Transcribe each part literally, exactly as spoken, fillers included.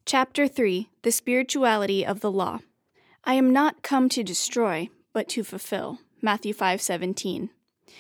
Chapter three. The Spirituality of the Law. I am not come to destroy, but to fulfill. Matthew five seventeen.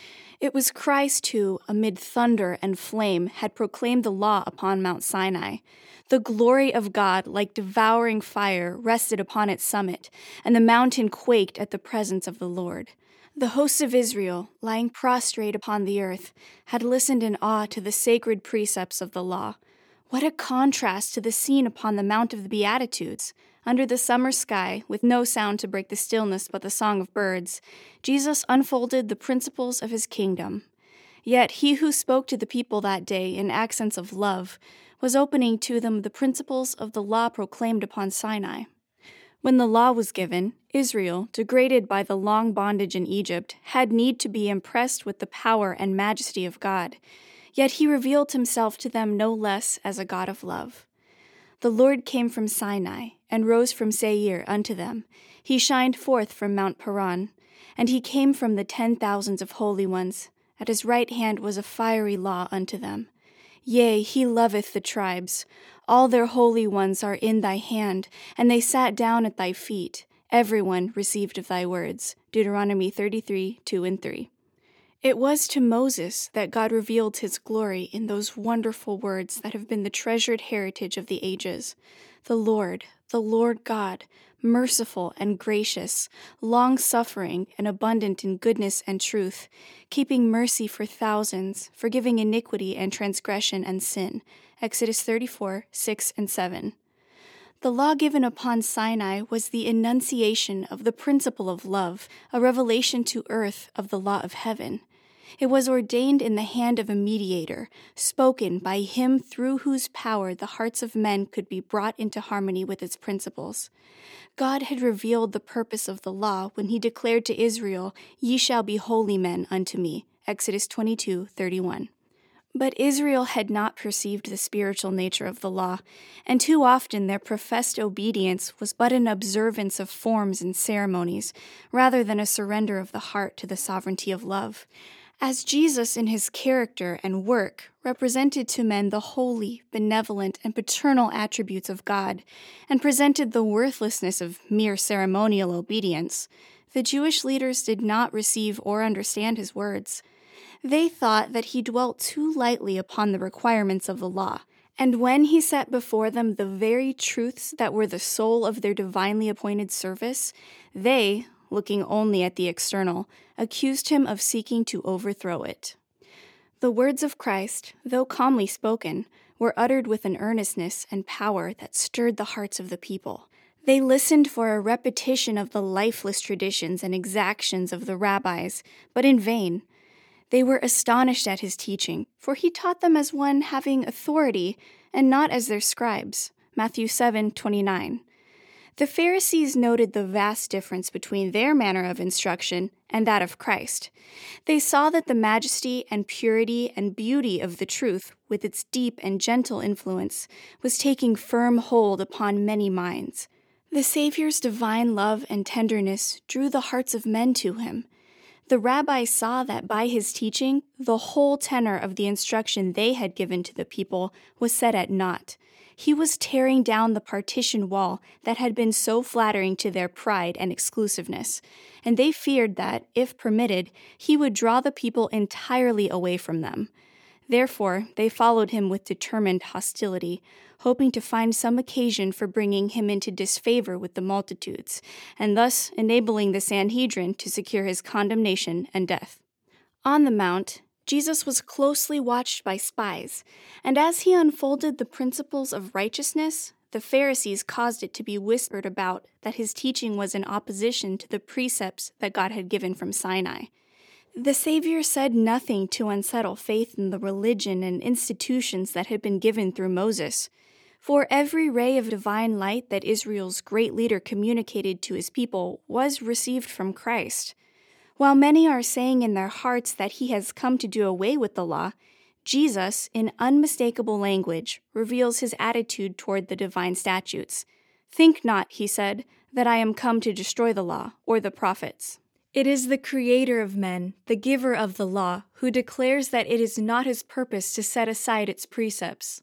It was Christ who, amid thunder and flame, had proclaimed the law upon Mount Sinai. The glory of God, like devouring fire, rested upon its summit, and the mountain quaked at the presence of the Lord. The hosts of Israel, lying prostrate upon the earth, had listened in awe to the sacred precepts of the law. What a contrast to the scene upon the Mount of the Beatitudes! Under the summer sky, with no sound to break the stillness but the song of birds, Jesus unfolded the principles of his kingdom. Yet he who spoke to the people that day in accents of love was opening to them the principles of the law proclaimed upon Sinai. When the law was given, Israel, degraded by the long bondage in Egypt, had need to be impressed with the power and majesty of God. Yet he revealed himself to them no less as a God of love. The Lord came from Sinai, and rose from Seir unto them. He shined forth from Mount Paran, and he came from the ten thousands of holy ones. At his right hand was a fiery law unto them. Yea, he loveth the tribes. All their holy ones are in thy hand, and they sat down at thy feet. Every one received of thy words. Deuteronomy thirty-three, two and three. It was to Moses that God revealed his glory in those wonderful words that have been the treasured heritage of the ages. The Lord, the Lord God, merciful and gracious, long-suffering and abundant in goodness and truth, keeping mercy for thousands, forgiving iniquity and transgression and sin. Exodus thirty-four, six and seven. The law given upon Sinai was the enunciation of the principle of love, a revelation to earth of the law of heaven. It was ordained in the hand of a mediator, spoken by him through whose power the hearts of men could be brought into harmony with its principles. God had revealed the purpose of the law when he declared to Israel, "Ye shall be holy men unto me." Exodus twenty-two, thirty-one. But Israel had not perceived the spiritual nature of the law, and too often their professed obedience was but an observance of forms and ceremonies, rather than a surrender of the heart to the sovereignty of love. As Jesus in his character and work represented to men the holy, benevolent, and paternal attributes of God, and presented the worthlessness of mere ceremonial obedience, the Jewish leaders did not receive or understand his words. They thought that he dwelt too lightly upon the requirements of the law, and when he set before them the very truths that were the soul of their divinely appointed service, they, looking only at the external, accused him of seeking to overthrow it. The words of Christ, though calmly spoken, were uttered with an earnestness and power that stirred the hearts of the people. They listened for a repetition of the lifeless traditions and exactions of the rabbis, but in vain. They were astonished at his teaching, for he taught them as one having authority, and not as their scribes. Matthew seven twenty-nine. The Pharisees noted the vast difference between their manner of instruction and that of Christ. They saw that the majesty and purity and beauty of the truth, with its deep and gentle influence, was taking firm hold upon many minds. The Savior's divine love and tenderness drew the hearts of men to him. The rabbis saw that by his teaching, the whole tenor of the instruction they had given to the people was set at naught. He was tearing down the partition wall that had been so flattering to their pride and exclusiveness, and they feared that, if permitted, he would draw the people entirely away from them. Therefore, they followed him with determined hostility, hoping to find some occasion for bringing him into disfavor with the multitudes, and thus enabling the Sanhedrin to secure his condemnation and death. On the mount, Jesus was closely watched by spies, and as he unfolded the principles of righteousness, the Pharisees caused it to be whispered about that his teaching was in opposition to the precepts that God had given from Sinai. The Savior said nothing to unsettle faith in the religion and institutions that had been given through Moses, for every ray of divine light that Israel's great leader communicated to his people was received from Christ. While many are saying in their hearts that he has come to do away with the law, Jesus, in unmistakable language, reveals his attitude toward the divine statutes. "Think not," he said, "that I am come to destroy the law or the prophets." It is the Creator of men, the giver of the law, who declares that it is not his purpose to set aside its precepts.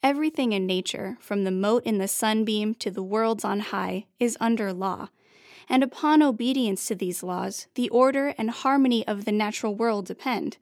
Everything in nature, from the mote in the sunbeam to the worlds on high, is under law. And upon obedience to these laws, the order and harmony of the natural world depend.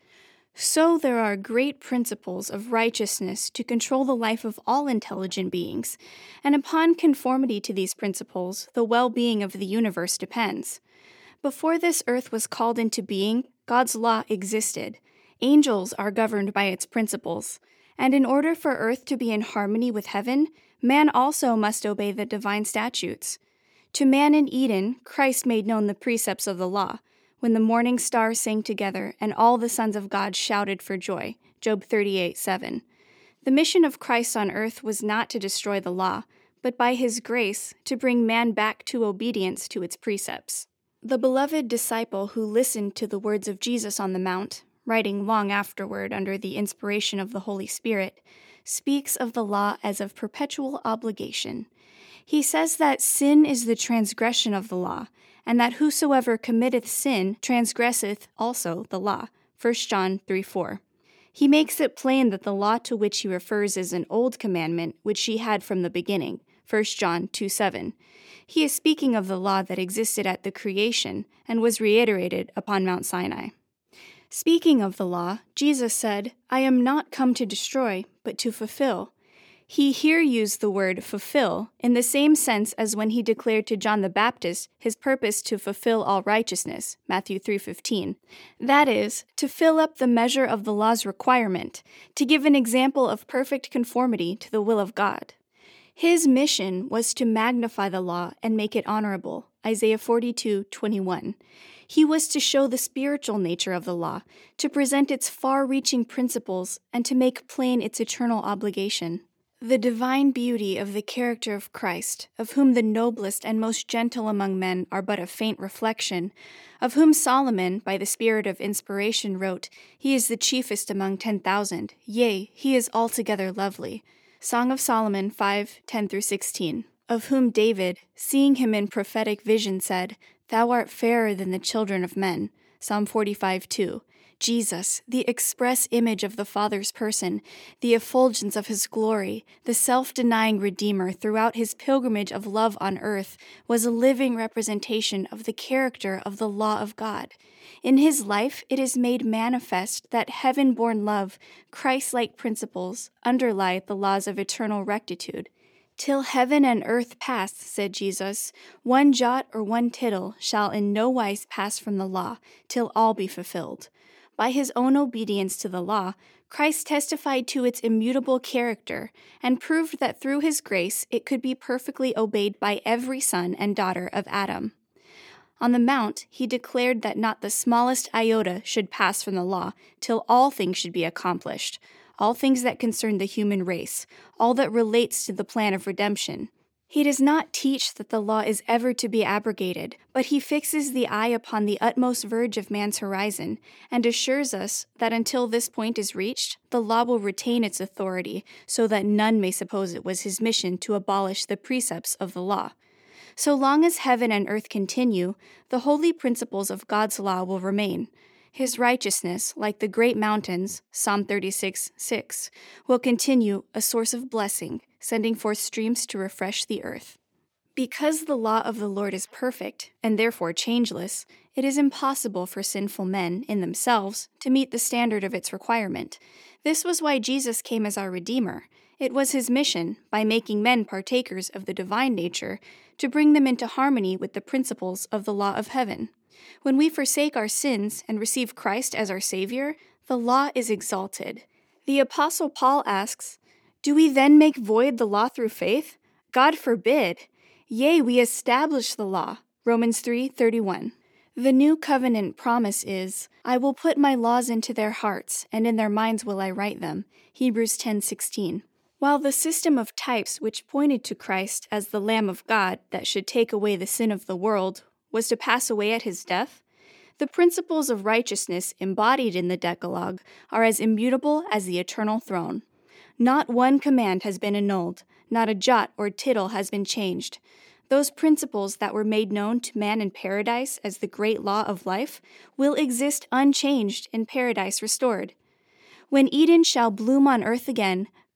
So there are great principles of righteousness to control the life of all intelligent beings, and upon conformity to these principles, the well-being of the universe depends. Before this earth was called into being, God's law existed. Angels are governed by its principles. And in order for earth to be in harmony with heaven, man also must obey the divine statutes. To man in Eden, Christ made known the precepts of the law, when the morning stars sang together and all the sons of God shouted for joy. Job thirty-eight seven. The mission of Christ on earth was not to destroy the law, but by his grace to bring man back to obedience to its precepts. The beloved disciple who listened to the words of Jesus on the Mount, writing long afterward under the inspiration of the Holy Spirit, speaks of the law as of perpetual obligation. He says that sin is the transgression of the law, and that whosoever committeth sin transgresseth also the law. First John three four. He makes it plain that the law to which he refers is an old commandment which he had from the beginning. First John two seven. He is speaking of the law that existed at the creation and was reiterated upon Mount Sinai. Speaking of the law, Jesus said, "I am not come to destroy, but to fulfill." He here used the word fulfill in the same sense as when he declared to John the Baptist his purpose to fulfill all righteousness, Matthew three fifteen. That is, to fill up the measure of the law's requirement, to give an example of perfect conformity to the will of God. His mission was to magnify the law and make it honorable, Isaiah forty-two twenty-one. He was to show the spiritual nature of the law, to present its far-reaching principles, and to make plain its eternal obligation. The divine beauty of the character of Christ, of whom the noblest and most gentle among men are but a faint reflection, of whom Solomon, by the spirit of inspiration, wrote, "He is the chiefest among ten thousand, yea, he is altogether lovely." Song of Solomon five ten through sixteen. Of whom David, seeing him in prophetic vision, said, "Thou art fairer than the children of men." Psalm forty-five two. Jesus, the express image of the Father's person, the effulgence of his glory, the self-denying Redeemer throughout his pilgrimage of love on earth, was a living representation of the character of the law of God. In his life, it is made manifest that heaven-born love, Christ-like principles, underlie the laws of eternal rectitude. "Till heaven and earth pass," said Jesus, "one jot or one tittle shall in no wise pass from the law, till all be fulfilled." By his own obedience to the law, Christ testified to its immutable character and proved that through his grace it could be perfectly obeyed by every son and daughter of Adam. On the Mount, he declared that not the smallest iota should pass from the law till all things should be accomplished, all things that concern the human race, all that relates to the plan of redemption. He does not teach that the law is ever to be abrogated, but he fixes the eye upon the utmost verge of man's horizon and assures us that until this point is reached, the law will retain its authority so that none may suppose it was his mission to abolish the precepts of the law. So long as heaven and earth continue, the holy principles of God's law will remain. His righteousness, like the great mountains, Psalm thirty-six six, will continue a source of blessing, sending forth streams to refresh the earth. Because the law of the Lord is perfect, and therefore changeless, it is impossible for sinful men, in themselves, to meet the standard of its requirement. This was why Jesus came as our Redeemer. It was his mission, by making men partakers of the divine nature, to bring them into harmony with the principles of the law of heaven. When we forsake our sins and receive Christ as our Savior, the law is exalted. The Apostle Paul asks, "Do we then make void the law through faith? God forbid! Yea, we establish the law." Romans three thirty-one. The new covenant promise is, "I will put my laws into their hearts, and in their minds will I write them." Hebrews ten sixteen. While the system of types which pointed to Christ as the Lamb of God that should take away the sin of the world was to pass away at his death, the principles of righteousness embodied in the Decalogue are as immutable as the eternal throne. Not one command has been annulled, not a jot or tittle has been changed. Those principles that were made known to man in paradise as the great law of life will exist unchanged in paradise restored. When Eden shall bloom on earth again,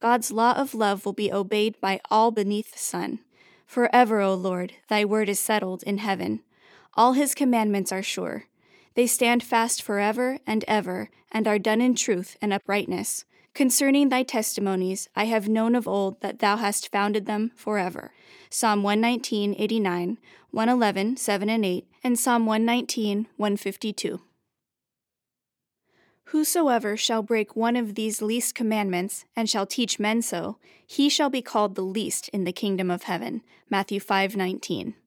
God's law of love will be obeyed by all beneath the sun. Forever, O Lord, thy word is settled in heaven. All his commandments are sure. They stand fast forever and ever, and are done in truth and uprightness. Concerning thy testimonies, I have known of old that thou hast founded them forever. Psalm one nineteen, eighty-nine, one eleven, seven and eight, and Psalm one nineteen, one fifty-two. Whosoever shall break one of these least commandments, and shall teach men so, he shall be called the least in the kingdom of heaven. Matthew five nineteen.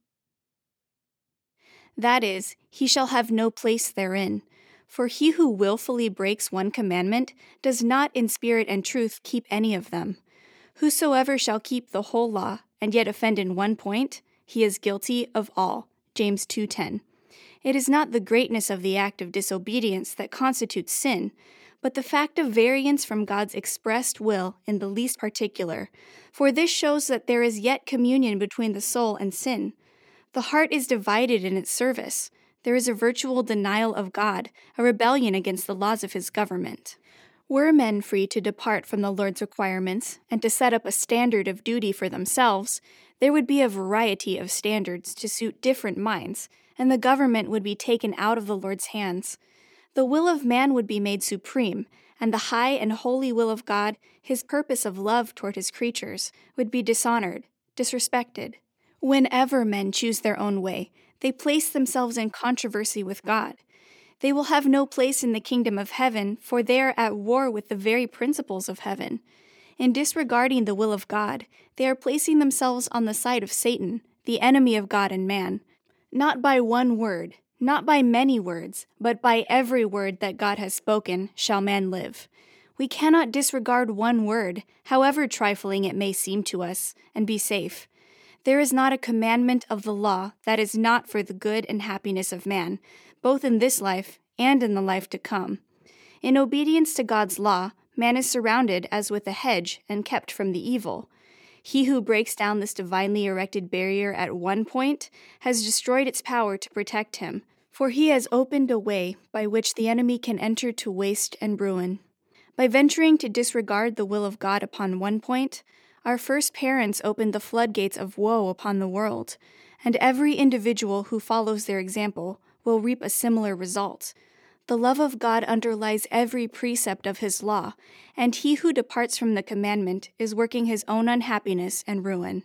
That is, he shall have no place therein. For he who willfully breaks one commandment does not in spirit and truth keep any of them. Whosoever shall keep the whole law, and yet offend in one point, he is guilty of all. James two ten. It is not the greatness of the act of disobedience that constitutes sin, but the fact of variance from God's expressed will in the least particular, for this shows that there is yet communion between the soul and sin. The heart is divided in its service. There is a virtual denial of God, a rebellion against the laws of his government. Were men free to depart from the Lord's requirements and to set up a standard of duty for themselves, there would be a variety of standards to suit different minds, and the government would be taken out of the Lord's hands. The will of man would be made supreme, and the high and holy will of God, his purpose of love toward his creatures, would be dishonored, disrespected. Whenever men choose their own way, they place themselves in controversy with God. They will have no place in the kingdom of heaven, for they are at war with the very principles of heaven. In disregarding the will of God, they are placing themselves on the side of Satan, the enemy of God and man. Not by one word, not by many words, but by every word that God has spoken shall man live. We cannot disregard one word, however trifling it may seem to us, and be safe. There is not a commandment of the law that is not for the good and happiness of man, both in this life and in the life to come. In obedience to God's law, man is surrounded as with a hedge and kept from the evil. He who breaks down this divinely erected barrier at one point has destroyed its power to protect him, for he has opened a way by which the enemy can enter to waste and ruin. By venturing to disregard the will of God upon one point, our first parents opened the floodgates of woe upon the world, and every individual who follows their example will reap a similar result. The love of God underlies every precept of his law, and he who departs from the commandment is working his own unhappiness and ruin.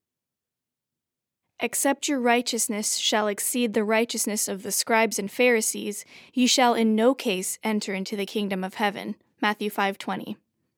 Except your righteousness shall exceed the righteousness of the scribes and Pharisees, ye shall in no case enter into the kingdom of heaven. Matthew five twenty.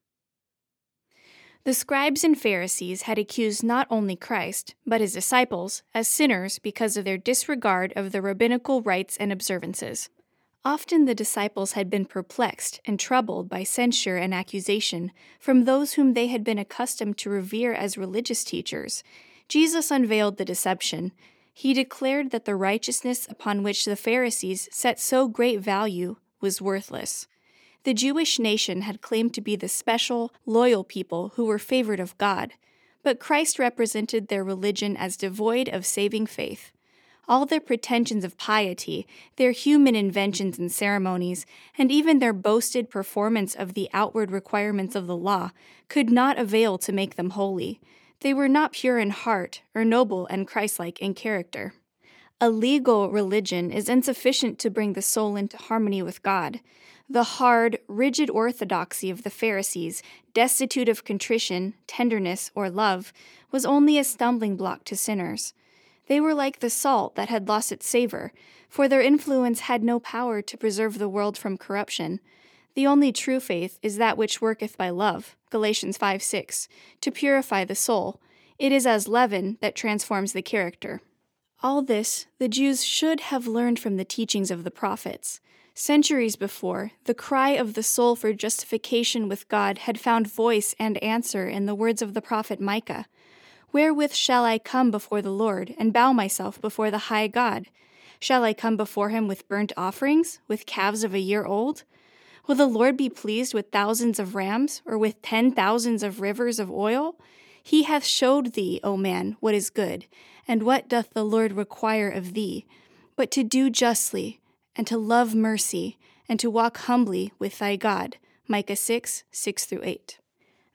The scribes and Pharisees had accused not only Christ, but his disciples, as sinners because of their disregard of the rabbinical rites and observances. Often the disciples had been perplexed and troubled by censure and accusation from those whom they had been accustomed to revere as religious teachers. Jesus unveiled the deception. He declared that the righteousness upon which the Pharisees set so great value was worthless. The Jewish nation had claimed to be the special, loyal people who were favored of God, but Christ represented their religion as devoid of saving faith. All their pretensions of piety, their human inventions and ceremonies, and even their boasted performance of the outward requirements of the law could not avail to make them holy. They were not pure in heart or noble and Christ-like in character. A legal religion is insufficient to bring the soul into harmony with God. The hard, rigid orthodoxy of the Pharisees, destitute of contrition, tenderness, or love, was only a stumbling block to sinners. They were like the salt that had lost its savor, for their influence had no power to preserve the world from corruption. The only true faith is that which worketh by love, Galatians five six, to purify the soul. It is as leaven that transforms the character. All this the Jews should have learned from the teachings of the prophets. Centuries before, the cry of the soul for justification with God had found voice and answer in the words of the prophet Micah. Wherewith shall I come before the Lord, and bow myself before the high God? Shall I come before him with burnt offerings, with calves of a year old? Will the Lord be pleased with thousands of rams, or with ten thousands of rivers of oil? He hath showed thee, O man, what is good, and what doth the Lord require of thee, but to do justly, and to love mercy, and to walk humbly with thy God. Micah six, six through eight.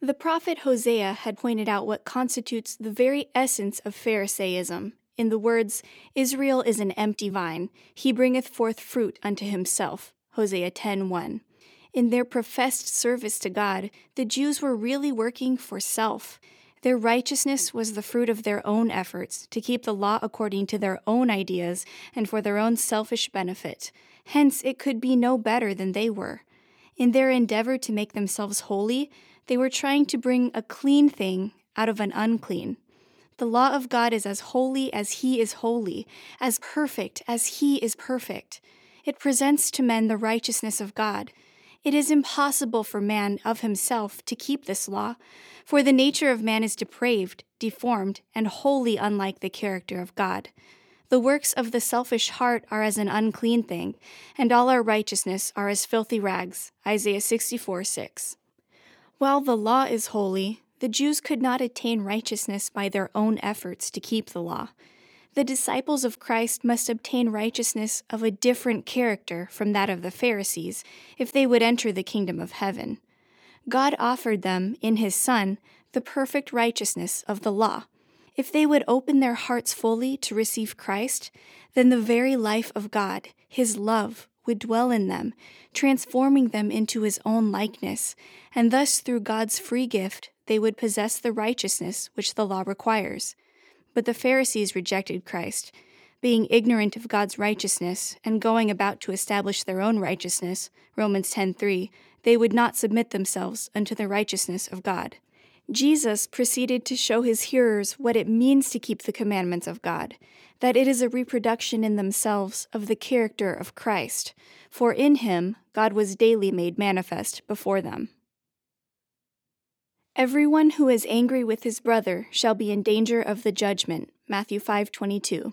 The prophet Hosea had pointed out what constitutes the very essence of Pharisaism. In the words, "Israel is an empty vine, he bringeth forth fruit unto himself," Hosea ten one. In their professed service to God, the Jews were really working for self. Their righteousness was the fruit of their own efforts to keep the law according to their own ideas and for their own selfish benefit. Hence, it could be no better than they were. In their endeavor to make themselves holy, they were trying to bring a clean thing out of an unclean. The law of God is as holy as He is holy, as perfect as He is perfect. It presents to men the righteousness of God. It is impossible for man of himself to keep this law, for the nature of man is depraved, deformed, and wholly unlike the character of God. The works of the selfish heart are as an unclean thing, and all our righteousness are as filthy rags. Isaiah sixty-four six. While the law is holy, the Jews could not attain righteousness by their own efforts to keep the law. The disciples of Christ must obtain righteousness of a different character from that of the Pharisees if they would enter the kingdom of heaven. God offered them, in His Son, the perfect righteousness of the law. If they would open their hearts fully to receive Christ, then the very life of God, His love, would dwell in them, transforming them into His own likeness, and thus through God's free gift they would possess the righteousness which the law requires. But the Pharisees rejected Christ. Being ignorant of God's righteousness and going about to establish their own righteousness, Romans ten three, they would not submit themselves unto the righteousness of God. Jesus proceeded to show His hearers what it means to keep the commandments of God, that it is a reproduction in themselves of the character of Christ, for in Him God was daily made manifest before them. Everyone who is angry with his brother shall be in danger of the judgment. Matthew five twenty-two.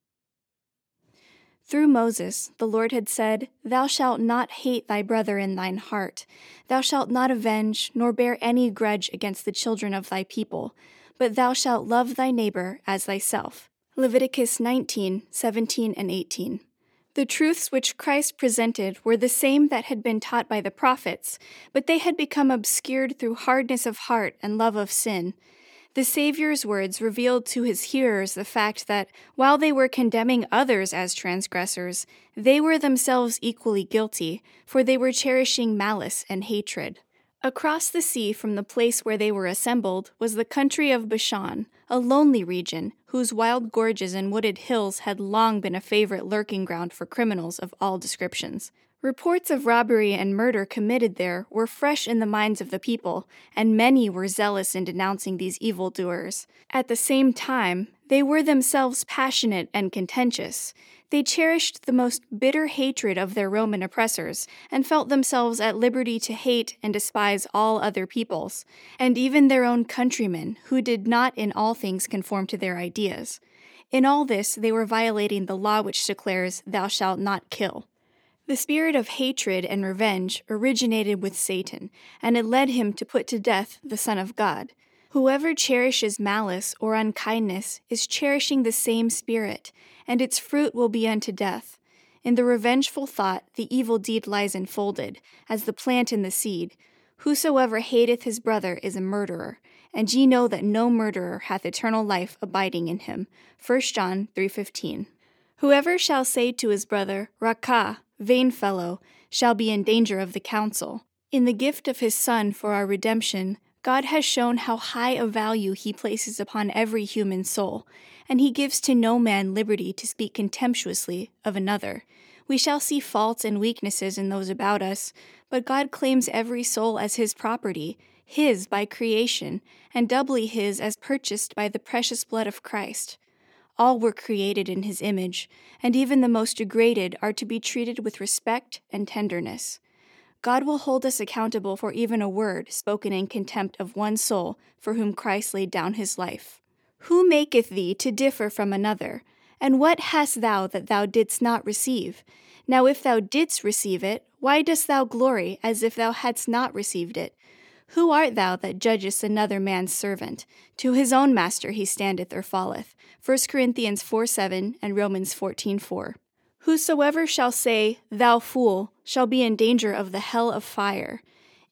Through Moses, the Lord had said, "Thou shalt not hate thy brother in thine heart. Thou shalt not avenge, nor bear any grudge against the children of thy people, but thou shalt love thy neighbor as thyself." Leviticus nineteen seventeen and eighteen. The truths which Christ presented were the same that had been taught by the prophets, but they had become obscured through hardness of heart and love of sin. The Savior's words revealed to His hearers the fact that, while they were condemning others as transgressors, they were themselves equally guilty, for they were cherishing malice and hatred. Across the sea from the place where they were assembled was the country of Bashan, a lonely region whose wild gorges and wooded hills had long been a favorite lurking ground for criminals of all descriptions. Reports of robbery and murder committed there were fresh in the minds of the people, and many were zealous in denouncing these evildoers. At the same time, they were themselves passionate and contentious. They cherished the most bitter hatred of their Roman oppressors, and felt themselves at liberty to hate and despise all other peoples, and even their own countrymen, who did not in all things conform to their ideas. In all this, they were violating the law which declares, "Thou shalt not kill." The spirit of hatred and revenge originated with Satan, and it led him to put to death the Son of God. Whoever cherishes malice or unkindness is cherishing the same spirit, and its fruit will be unto death. In the revengeful thought the evil deed lies enfolded, as the plant in the seed. Whosoever hateth his brother is a murderer, and ye know that no murderer hath eternal life abiding in him. First John three fifteen. Whoever shall say to his brother, Rakah, vain fellow, shall be in danger of the council. In the gift of His Son for our redemption, God has shown how high a value He places upon every human soul, and He gives to no man liberty to speak contemptuously of another. We shall see faults and weaknesses in those about us, but God claims every soul as His property, His by creation, and doubly His as purchased by the precious blood of Christ. All were created in His image, and even the most degraded are to be treated with respect and tenderness. God will hold us accountable for even a word spoken in contempt of one soul for whom Christ laid down His life. Who maketh thee to differ from another? And what hast thou that thou didst not receive? Now if thou didst receive it, why dost thou glory as if thou hadst not received it? Who art thou that judgest another man's servant? To his own master he standeth or falleth. First Corinthians four seven and Romans fourteen four. Whosoever shall say, Thou fool, shall be in danger of the hell of fire.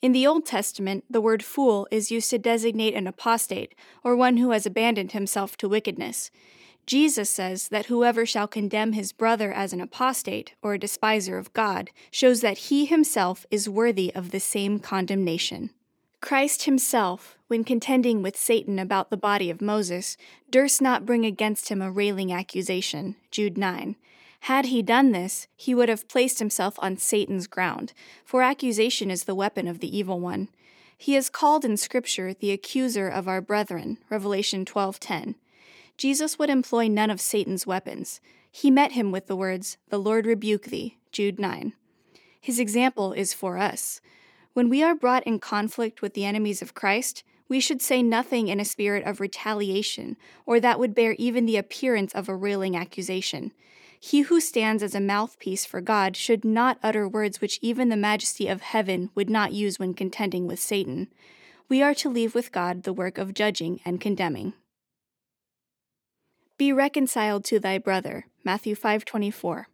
In the Old Testament, the word fool is used to designate an apostate, or one who has abandoned himself to wickedness. Jesus says that whoever shall condemn his brother as an apostate, or a despiser of God, shows that he himself is worthy of the same condemnation. Christ himself, when contending with Satan about the body of Moses, durst not bring against him a railing accusation, Jude nine. Had he done this, he would have placed himself on Satan's ground, for accusation is the weapon of the evil one. He is called in Scripture the accuser of our brethren, Revelation twelve ten. Jesus would employ none of Satan's weapons. He met him with the words, "The Lord rebuke thee," Jude nine. His example is for us. When we are brought in conflict with the enemies of Christ, we should say nothing in a spirit of retaliation, or that would bear even the appearance of a railing accusation. He who stands as a mouthpiece for God should not utter words which even the majesty of heaven would not use when contending with Satan. We are to leave with God the work of judging and condemning. Be reconciled to thy brother, Matthew five twenty-four.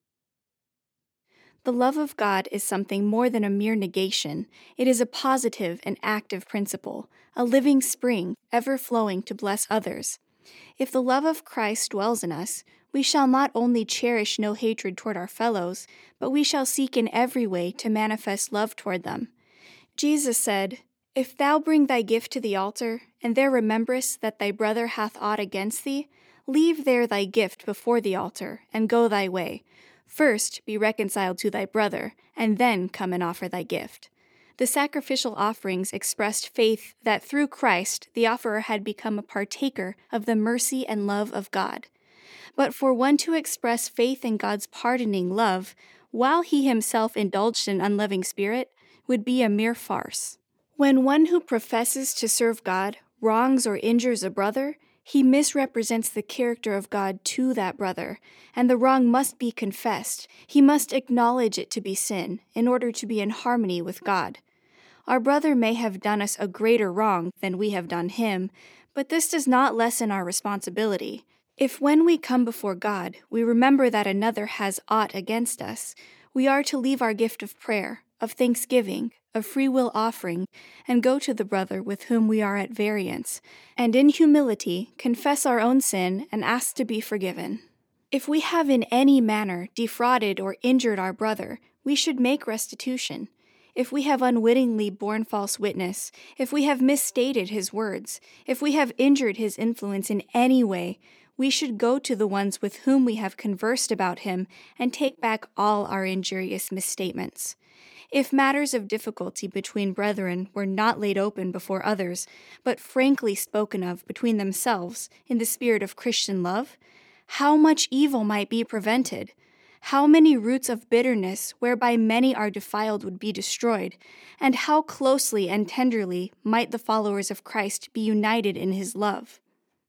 The love of God is something more than a mere negation. It is a positive and active principle, a living spring, ever flowing to bless others. If the love of Christ dwells in us, we shall not only cherish no hatred toward our fellows, but we shall seek in every way to manifest love toward them. Jesus said, "If thou bring thy gift to the altar, and there rememberest that thy brother hath aught against thee, leave there thy gift before the altar, and go thy way. First be reconciled to thy brother, and then come and offer thy gift." The sacrificial offerings expressed faith that through Christ the offerer had become a partaker of the mercy and love of God. But for one to express faith in God's pardoning love, while he himself indulged in unloving spirit, would be a mere farce. When one who professes to serve God wrongs or injures a brother, he misrepresents the character of God to that brother, and the wrong must be confessed. He must acknowledge it to be sin, in order to be in harmony with God. Our brother may have done us a greater wrong than we have done him, but this does not lessen our responsibility. If when we come before God, we remember that another has aught against us, we are to leave our gift of prayer, of thanksgiving, of free will offering, and go to the brother with whom we are at variance, and in humility confess our own sin and ask to be forgiven. If we have in any manner defrauded or injured our brother, we should make restitution. If we have unwittingly borne false witness, if we have misstated his words, if we have injured his influence in any way, we should go to the ones with whom we have conversed about him and take back all our injurious misstatements. If matters of difficulty between brethren were not laid open before others, but frankly spoken of between themselves in the spirit of Christian love, how much evil might be prevented? How many roots of bitterness whereby many are defiled would be destroyed, and how closely and tenderly might the followers of Christ be united in his love?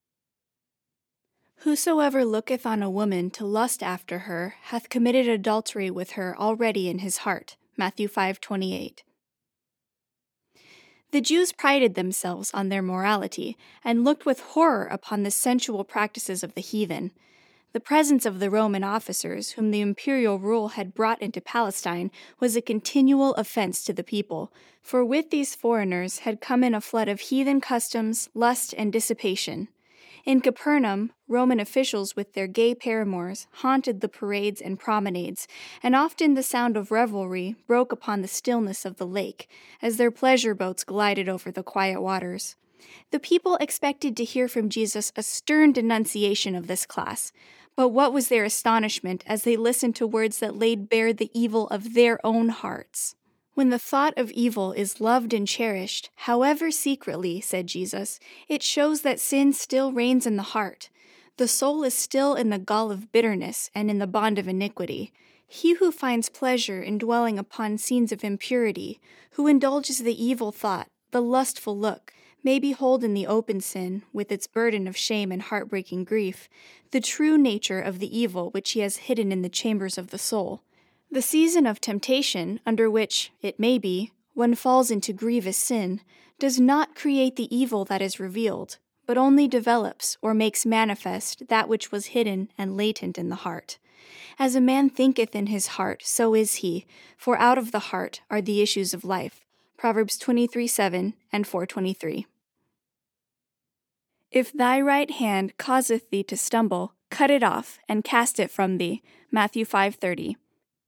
Whosoever looketh on a woman to lust after her hath committed adultery with her already in his heart. Matthew five twenty-eight. The Jews prided themselves on their morality and looked with horror upon the sensual practices of the heathen. The presence of the Roman officers, whom the imperial rule had brought into Palestine, was a continual offense to the people, for with these foreigners had come in a flood of heathen customs, lust, and dissipation. In Capernaum, Roman officials with their gay paramours haunted the parades and promenades, and often the sound of revelry broke upon the stillness of the lake, as their pleasure boats glided over the quiet waters. The people expected to hear from Jesus a stern denunciation of this class, but what was their astonishment as they listened to words that laid bare the evil of their own hearts. When the thought of evil is loved and cherished, however secretly, said Jesus, it shows that sin still reigns in the heart. The soul is still in the gall of bitterness and in the bond of iniquity. He who finds pleasure in dwelling upon scenes of impurity, who indulges the evil thought, the lustful look, may behold in the open sin, with its burden of shame and heartbreaking grief, the true nature of the evil which he has hidden in the chambers of the soul. The season of temptation, under which, it may be, one falls into grievous sin, does not create the evil that is revealed, but only develops or makes manifest that which was hidden and latent in the heart. As a man thinketh in his heart, so is he, for out of the heart are the issues of life. Proverbs twenty-three seven and four twenty-three. If thy right hand causeth thee to stumble, cut it off, and cast it from thee. Matthew five thirty.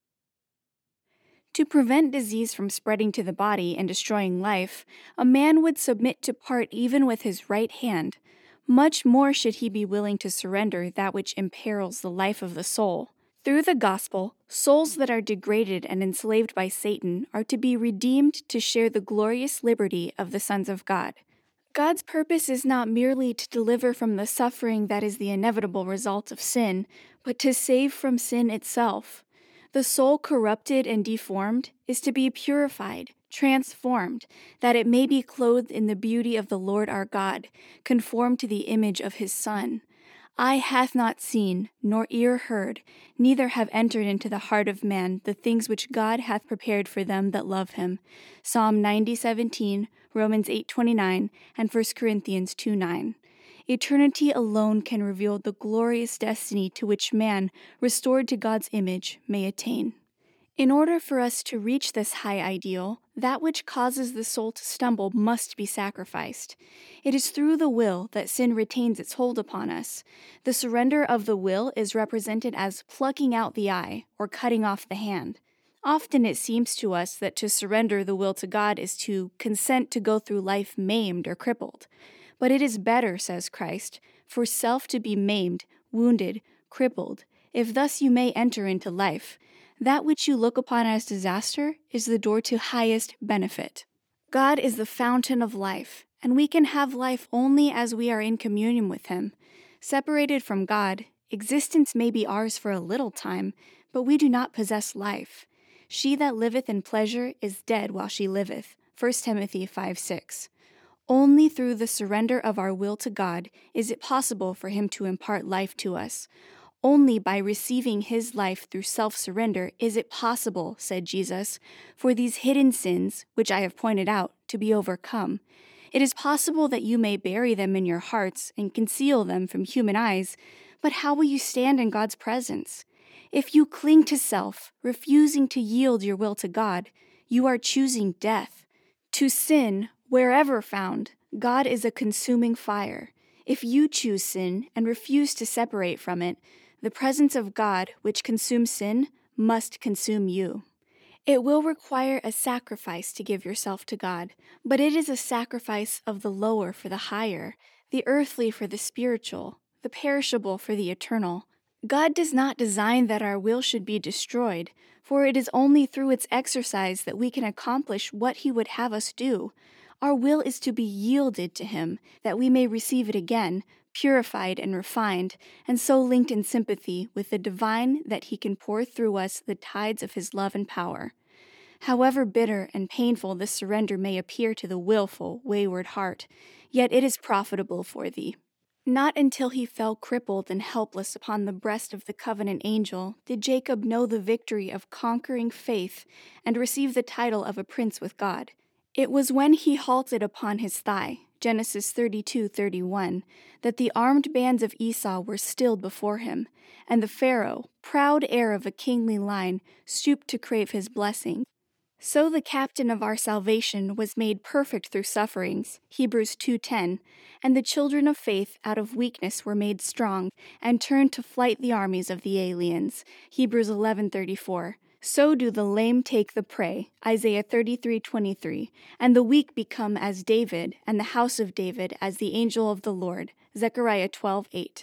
To prevent disease from spreading to the body and destroying life, a man would submit to part even with his right hand. Much more should he be willing to surrender that which imperils the life of the soul. Through the gospel, souls that are degraded and enslaved by Satan are to be redeemed to share the glorious liberty of the sons of God. God's purpose is not merely to deliver from the suffering that is the inevitable result of sin, but to save from sin itself. The soul corrupted and deformed is to be purified, transformed, that it may be clothed in the beauty of the Lord our God, conformed to the image of his Son. Eye hath not seen, nor ear heard, neither have entered into the heart of man the things which God hath prepared for them that love him. Psalm ninety seventeen, Romans eight twenty-nine, and First Corinthians two nine. Eternity alone can reveal the glorious destiny to which man, restored to God's image, may attain. In order for us to reach this high ideal, that which causes the soul to stumble must be sacrificed. It is through the will that sin retains its hold upon us. The surrender of the will is represented as plucking out the eye or cutting off the hand. Often it seems to us that to surrender the will to God is to consent to go through life maimed or crippled. But it is better, says Christ, for self to be maimed, wounded, crippled, if thus you may enter into life. That which you look upon as disaster is the door to highest benefit. God is the fountain of life, and we can have life only as we are in communion with him. Separated from God, existence may be ours for a little time, but we do not possess life. She that liveth in pleasure is dead while she liveth. First Timothy five six. Only through the surrender of our will to God is it possible for him to impart life to us. Only by receiving his life through self-surrender is it possible, said Jesus, for these hidden sins, which I have pointed out, to be overcome. It is possible that you may bury them in your hearts and conceal them from human eyes, but how will you stand in God's presence? If you cling to self, refusing to yield your will to God, you are choosing death. To sin, wherever found, God is a consuming fire. If you choose sin and refuse to separate from it, the presence of God, which consumes sin, must consume you. It will require a sacrifice to give yourself to God, but it is a sacrifice of the lower for the higher, the earthly for the spiritual, the perishable for the eternal. God does not design that our will should be destroyed, for it is only through its exercise that we can accomplish what he would have us do. Our will is to be yielded to him, that we may receive it again, purified and refined, and so linked in sympathy with the divine that he can pour through us the tides of his love and power. However bitter and painful this surrender may appear to the willful, wayward heart, yet it is profitable for thee. Not until he fell crippled and helpless upon the breast of the covenant angel did Jacob know the victory of conquering faith and receive the title of a prince with God. It was when he halted upon his thigh, Genesis thirty-two thirty-one, that the armed bands of Esau were stilled before him, and the Pharaoh, proud heir of a kingly line, stooped to crave his blessing. So the captain of our salvation was made perfect through sufferings, Hebrews two ten, and the children of faith out of weakness were made strong, and turned to flight the armies of the aliens, Hebrews eleven thirty-four. So do the lame take the prey, Isaiah thirty-three twenty-three, and the weak become as David, and the house of David as the angel of the Lord, Zechariah twelve eight.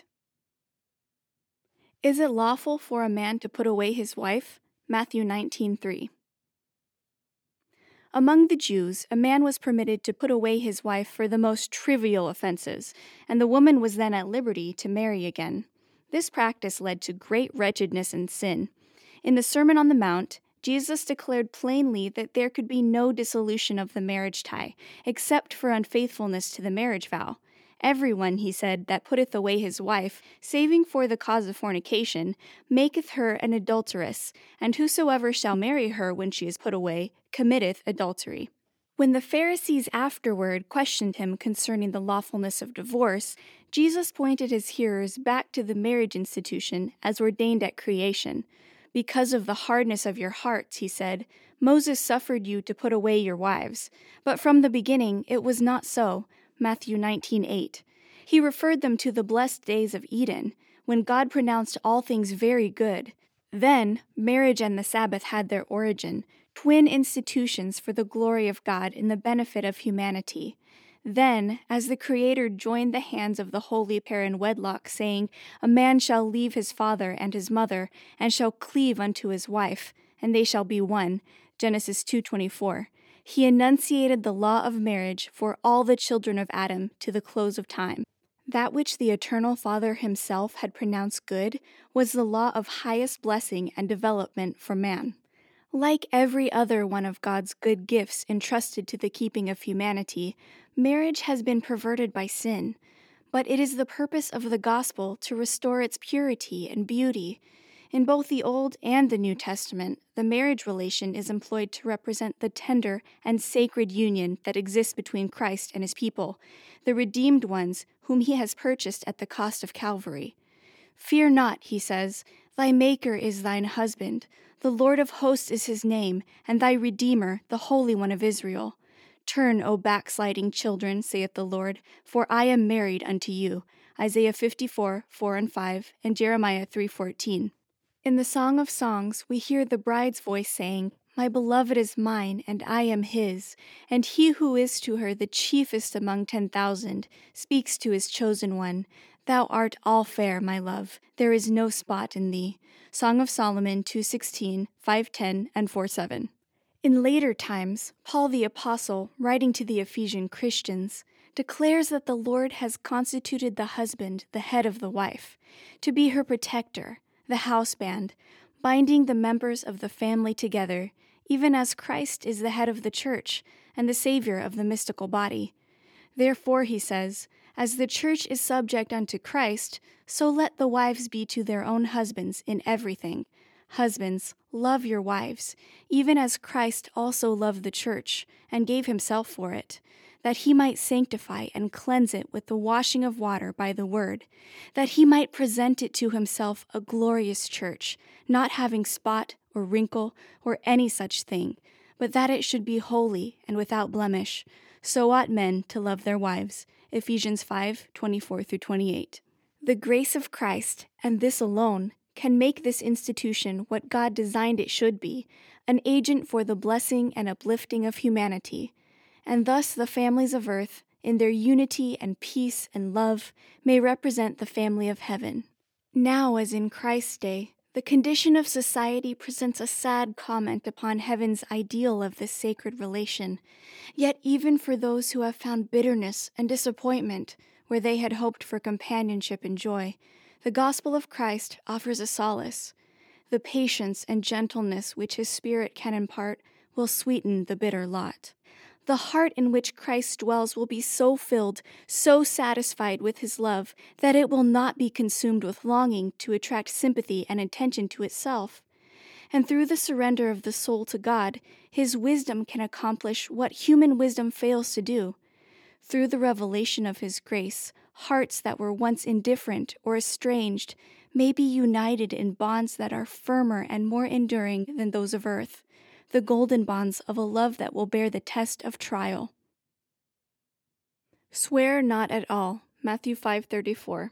Is it lawful for a man to put away his wife? Matthew nineteen three. Among the Jews, a man was permitted to put away his wife for the most trivial offenses, and the woman was then at liberty to marry again. This practice led to great wretchedness and sin. In the Sermon on the Mount, Jesus declared plainly that there could be no dissolution of the marriage tie, except for unfaithfulness to the marriage vow. Everyone, he said, that putteth away his wife, saving for the cause of fornication, maketh her an adulteress, and whosoever shall marry her when she is put away, committeth adultery. When the Pharisees afterward questioned him concerning the lawfulness of divorce, Jesus pointed his hearers back to the marriage institution as ordained at creation. Because of the hardness of your hearts, he said, Moses suffered you to put away your wives, but from the beginning it was not so. Matthew nineteen eight. He referred them to the blessed days of Eden, when God pronounced all things very good. Then, marriage and the Sabbath had their origin, twin institutions for the glory of God in the benefit of humanity. Then, as the Creator joined the hands of the holy pair in wedlock, saying, "A man shall leave his father and his mother, and shall cleave unto his wife, and they shall be one," Genesis two twenty-four, he enunciated the law of marriage for all the children of Adam to the close of time. That which the Eternal Father himself had pronounced good was the law of highest blessing and development for man. Like every other one of God's good gifts entrusted to the keeping of humanity, marriage has been perverted by sin, but it is the purpose of the gospel to restore its purity and beauty. In both the Old and the New Testament, the marriage relation is employed to represent the tender and sacred union that exists between Christ and his people, the redeemed ones whom he has purchased at the cost of Calvary. "Fear not," he says, "thy Maker is thine husband. The Lord of hosts is his name, and thy Redeemer, the Holy One of Israel. Turn, O backsliding children, saith the Lord, for I am married unto you." Isaiah fifty-four, four and five, and Jeremiah three fourteen. In the Song of Songs, we hear the bride's voice saying, "My beloved is mine, and I am his," and he who is to her the chiefest among ten thousand speaks to his chosen one, "Thou art all fair, my love, there is no spot in thee." Song of Solomon two sixteen, five ten, and four seven. In later times, Paul the Apostle, writing to the Ephesian Christians, declares that the Lord has constituted the husband the head of the wife, to be her protector, the houseband, binding the members of the family together, even as Christ is the head of the church and the Savior of the mystical body. Therefore, he says, as the church is subject unto Christ, so let the wives be to their own husbands in everything. Husbands, love your wives, even as Christ also loved the church and gave himself for it, that he might sanctify and cleanse it with the washing of water by the word, that he might present it to himself a glorious church, not having spot or wrinkle or any such thing, but that it should be holy and without blemish. So ought men to love their wives. Ephesians five, twenty-four through twenty-eight. The grace of Christ, and this alone, can make this institution what God designed it should be, an agent for the blessing and uplifting of humanity. And thus the families of earth, in their unity and peace and love, may represent the family of heaven. Now, as in Christ's day, the condition of society presents a sad comment upon heaven's ideal of this sacred relation. Yet even for those who have found bitterness and disappointment where they had hoped for companionship and joy, the gospel of Christ offers a solace. The patience and gentleness which his Spirit can impart will sweeten the bitter lot. The heart in which Christ dwells will be so filled, so satisfied with his love, that it will not be consumed with longing to attract sympathy and attention to itself. And through the surrender of the soul to God, his wisdom can accomplish what human wisdom fails to do. Through the revelation of his grace, hearts that were once indifferent or estranged may be united in bonds that are firmer and more enduring than those of earth, the golden bonds of a love that will bear the test of trial. Swear not at all. Matthew five thirty-four.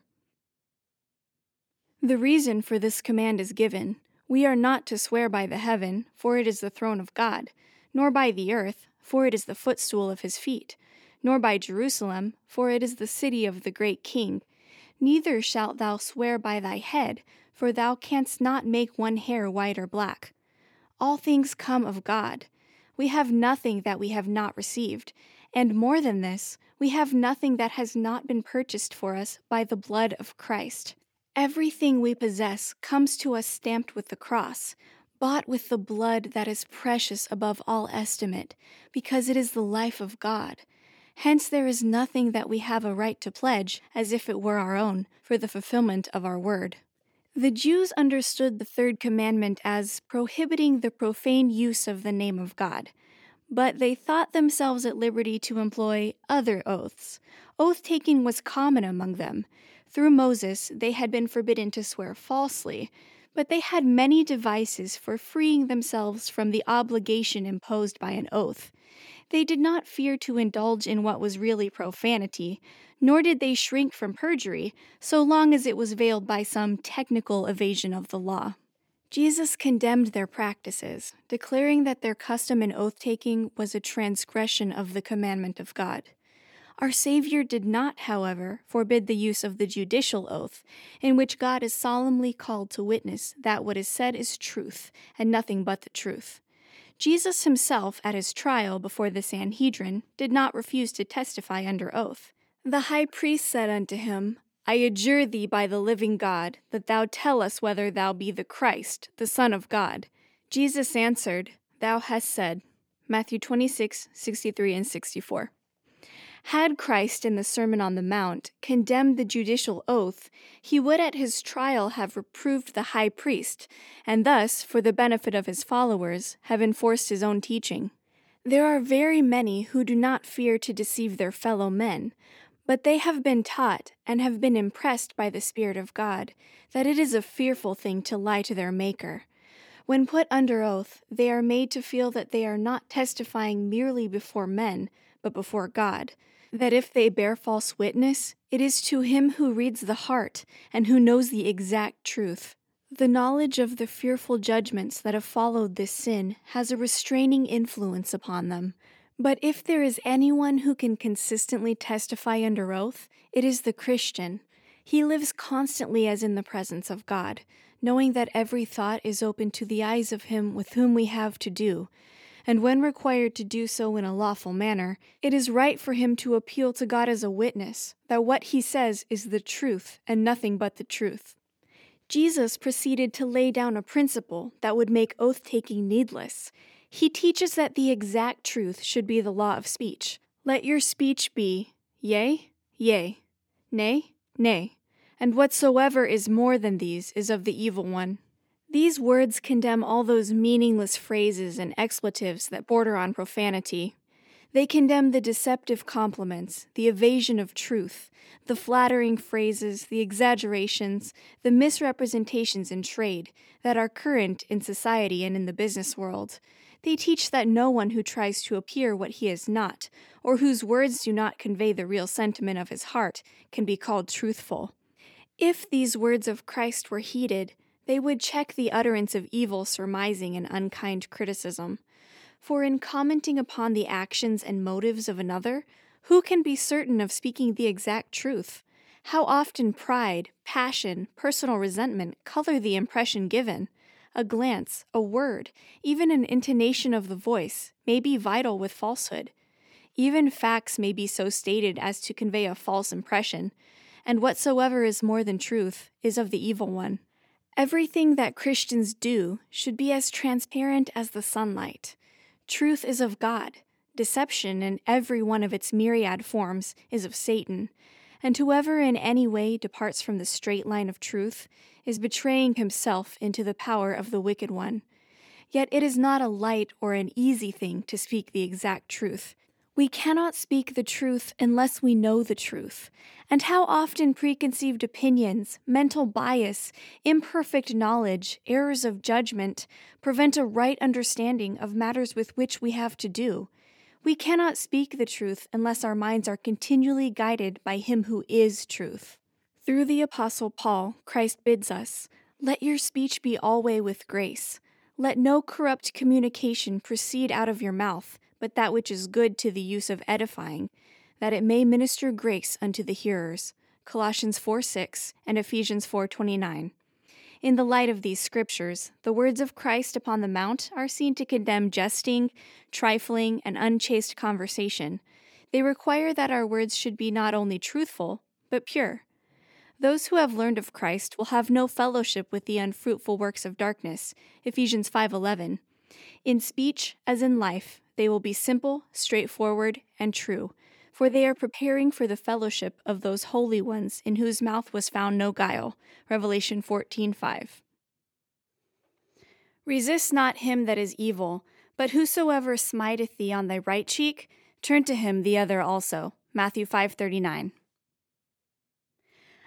The reason for this command is given. We are not to swear by the heaven, for it is the throne of God, nor by the earth, for it is the footstool of his feet, nor by Jerusalem, for it is the city of the great King. Neither shalt thou swear by thy head, for thou canst not make one hair white or black. All things come of God. We have nothing that we have not received, and more than this, we have nothing that has not been purchased for us by the blood of Christ. Everything we possess comes to us stamped with the cross, bought with the blood that is precious above all estimate, because it is the life of God. Hence there is nothing that we have a right to pledge, as if it were our own, for the fulfillment of our word. The Jews understood the third commandment as prohibiting the profane use of the name of God, but they thought themselves at liberty to employ other oaths. Oath-taking was common among them. Through Moses, they had been forbidden to swear falsely, But they had many devices for freeing themselves from the obligation imposed by an oath. They did not fear to indulge in what was really profanity, nor did they shrink from perjury, so long as it was veiled by some technical evasion of the law. Jesus condemned their practices, declaring that their custom in oath-taking was a transgression of the commandment of God. Our Savior did not, however, forbid the use of the judicial oath, in which God is solemnly called to witness that what is said is truth, and nothing but the truth. Jesus himself, at his trial before the Sanhedrin, did not refuse to testify under oath. The high priest said unto him, I adjure thee by the living God, that thou tell us whether thou be the Christ, the Son of God. Jesus answered, Thou hast said. Matthew twenty-six, sixty-three and sixty-four. Had Christ in the Sermon on the Mount condemned the judicial oath, he would at his trial have reproved the high priest, and thus, for the benefit of his followers, have enforced his own teaching. There are very many who do not fear to deceive their fellow men, but they have been taught and have been impressed by the Spirit of God that it is a fearful thing to lie to their Maker. When put under oath, they are made to feel that they are not testifying merely before men, but before God, that if they bear false witness, it is to him who reads the heart and who knows the exact truth. The knowledge of the fearful judgments that have followed this sin has a restraining influence upon them. But if there is anyone who can consistently testify under oath, it is the Christian. He lives constantly as in the presence of God, knowing that every thought is open to the eyes of him with whom we have to do, and when required to do so in a lawful manner, it is right for him to appeal to God as a witness that what he says is the truth and nothing but the truth. Jesus proceeded to lay down a principle that would make oath-taking needless. He teaches that the exact truth should be the law of speech. Let your speech be, yea, yea, nay, nay, and whatsoever is more than these is of the evil one. These words condemn all those meaningless phrases and expletives that border on profanity. They condemn the deceptive compliments, the evasion of truth, the flattering phrases, the exaggerations, the misrepresentations in trade that are current in society and in the business world. They teach that no one who tries to appear what he is not, or whose words do not convey the real sentiment of his heart, can be called truthful. If these words of Christ were heeded, they would check the utterance of evil surmising and unkind criticism. For in commenting upon the actions and motives of another, who can be certain of speaking the exact truth? How often pride, passion, personal resentment color the impression given? A glance, a word, even an intonation of the voice may be vital with falsehood. Even facts may be so stated as to convey a false impression, and whatsoever is more than truth is of the evil one. Everything that Christians do should be as transparent as the sunlight. Truth is of God. Deception in every one of its myriad forms is of Satan, and whoever in any way departs from the straight line of truth is betraying himself into the power of the wicked one. Yet it is not a light or an easy thing to speak the exact truth. We cannot speak the truth unless we know the truth. And how often preconceived opinions, mental bias, imperfect knowledge, errors of judgment prevent a right understanding of matters with which we have to do. We cannot speak the truth unless our minds are continually guided by Him who is truth. Through the Apostle Paul, Christ bids us, "Let your speech be always with grace. Let no corrupt communication proceed out of your mouth, but that which is good to the use of edifying, that it may minister grace unto the hearers." Colossians four six and Ephesians four twenty-nine. In the light of these scriptures, the words of Christ upon the Mount are seen to condemn jesting, trifling, and unchaste conversation. They require that our words should be not only truthful, but pure. Those who have learned of Christ will have no fellowship with the unfruitful works of darkness. Ephesians five eleven. In speech, as in life, they will be simple, straightforward, and true, for they are preparing for the fellowship of those holy ones in whose mouth was found no guile. Revelation fourteen five. Resist not him that is evil, but whosoever smiteth thee on thy right cheek, turn to him the other also. Matthew five thirty-nine.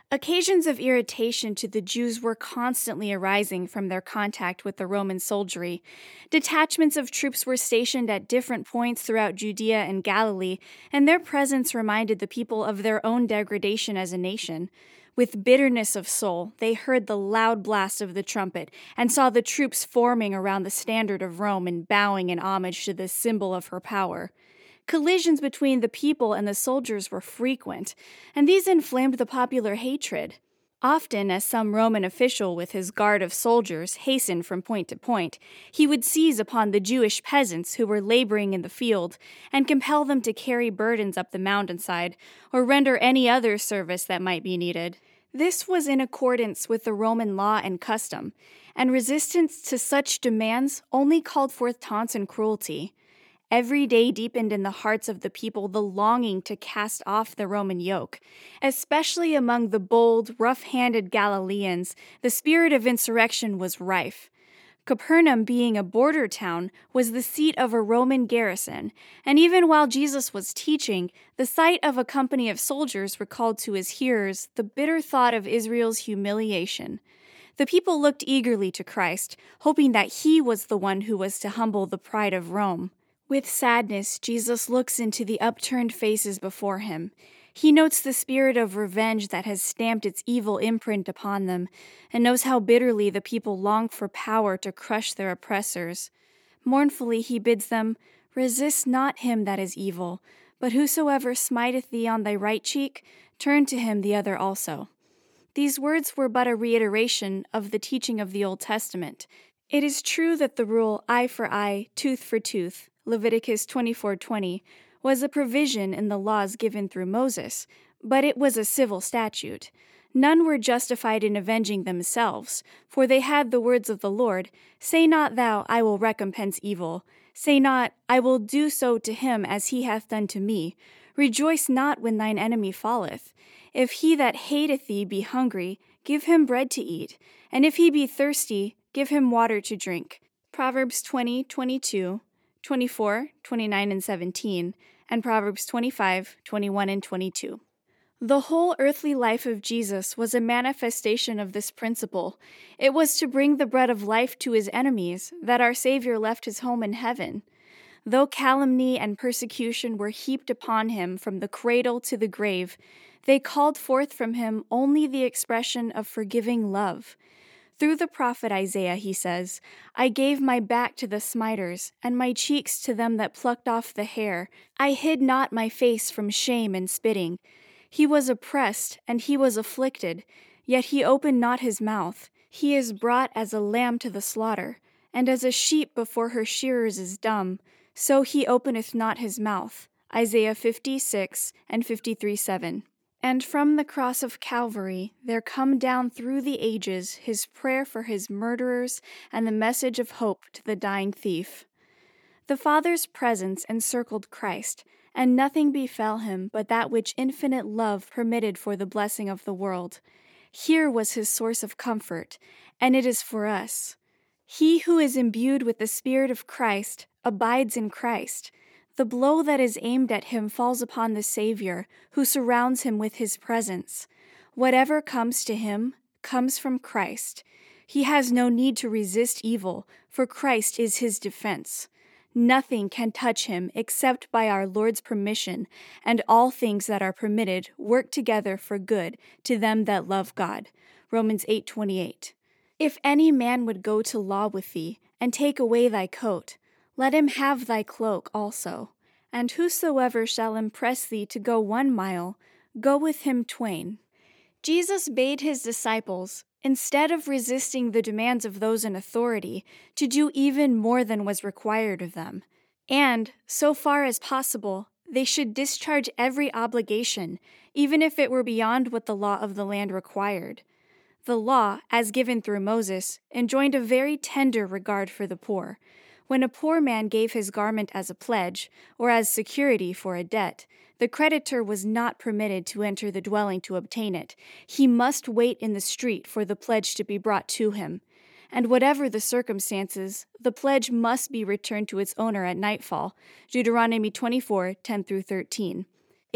Occasions of irritation to the Jews were constantly arising from their contact with the Roman soldiery. Detachments of troops were stationed at different points throughout Judea and Galilee, and their presence reminded the people of their own degradation as a nation. With bitterness of soul, they heard the loud blast of the trumpet and saw the troops forming around the standard of Rome and bowing in homage to this symbol of her power. Collisions between the people and the soldiers were frequent, and these inflamed the popular hatred. Often, as some Roman official with his guard of soldiers hastened from point to point, he would seize upon the Jewish peasants who were laboring in the field and compel them to carry burdens up the mountainside or render any other service that might be needed. This was in accordance with the Roman law and custom, and resistance to such demands only called forth taunts and cruelty. Every day deepened in the hearts of the people the longing to cast off the Roman yoke. Especially among the bold, rough-handed Galileans, the spirit of insurrection was rife. Capernaum, being a border town, was the seat of a Roman garrison, and even while Jesus was teaching, the sight of a company of soldiers recalled to his hearers the bitter thought of Israel's humiliation. The people looked eagerly to Christ, hoping that he was the one who was to humble the pride of Rome. With sadness, Jesus looks into the upturned faces before him. He notes the spirit of revenge that has stamped its evil imprint upon them, and knows how bitterly the people long for power to crush their oppressors. Mournfully he bids them, "Resist not him that is evil, but whosoever smiteth thee on thy right cheek, turn to him the other also." These words were but a reiteration of the teaching of the Old Testament. It is true that the rule eye for eye, tooth for tooth, Leviticus twenty-four twenty, was a provision in the laws given through Moses, but it was a civil statute. None were justified in avenging themselves, for they had the words of the Lord, "Say not thou, I will recompense evil. Say not, I will do so to him as he hath done to me. Rejoice not when thine enemy falleth. If he that hateth thee be hungry, give him bread to eat, and if he be thirsty, give him water to drink." Proverbs twenty twenty-two, twenty-four, twenty-nine, and seventeen, and Proverbs twenty-five, twenty-one, and twenty-two. The whole earthly life of Jesus was a manifestation of this principle. It was to bring the bread of life to his enemies that our Savior left his home in heaven. Though calumny and persecution were heaped upon him from the cradle to the grave, they called forth from him only the expression of forgiving love. Through the prophet Isaiah, he says, "I gave my back to the smiters, and my cheeks to them that plucked off the hair. I hid not my face from shame and spitting. He was oppressed, and he was afflicted, yet he opened not his mouth. He is brought as a lamb to the slaughter, and as a sheep before her shearers is dumb, so he openeth not his mouth." Isaiah fifty-six and fifty-three seven. And from the cross of Calvary there come down through the ages his prayer for his murderers and the message of hope to the dying thief. The Father's presence encircled Christ, and nothing befell him but that which infinite love permitted for the blessing of the world. Here was his source of comfort, and it is for us. He who is imbued with the Spirit of Christ abides in Christ. The blow that is aimed at him falls upon the Savior, who surrounds him with his presence. Whatever comes to him comes from Christ. He has no need to resist evil, for Christ is his defense. Nothing can touch him except by our Lord's permission, and all things that are permitted work together for good to them that love God. Romans eight twenty-eight. If any man would go to law with thee, and take away thy coat, let him have thy cloak also. And whosoever shall impress thee to go one mile, go with him twain. Jesus bade his disciples, instead of resisting the demands of those in authority, to do even more than was required of them. And, so far as possible, they should discharge every obligation, even if it were beyond what the law of the land required. The law, as given through Moses, enjoined a very tender regard for the poor. When a poor man gave his garment as a pledge, or as security for a debt, the creditor was not permitted to enter the dwelling to obtain it. He must wait in the street for the pledge to be brought to him. And whatever the circumstances, the pledge must be returned to its owner at nightfall. Deuteronomy twenty-four, ten through thirteen.